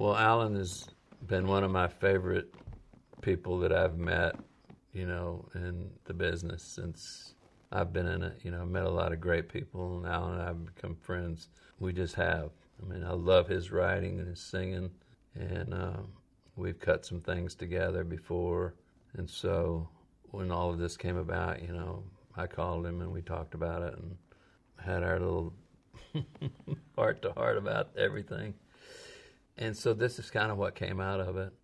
Well, Alan has been one of my favorite people that I've met, in the business since I've been in it. I've met a lot of great people, and Alan and I have become friends. We just have. I mean, I love his writing and his singing, and we've cut some things together before. And so when all of this came about, I called him and we talked about it and had our little heart to heart about everything. And so this is kind of what came out of it.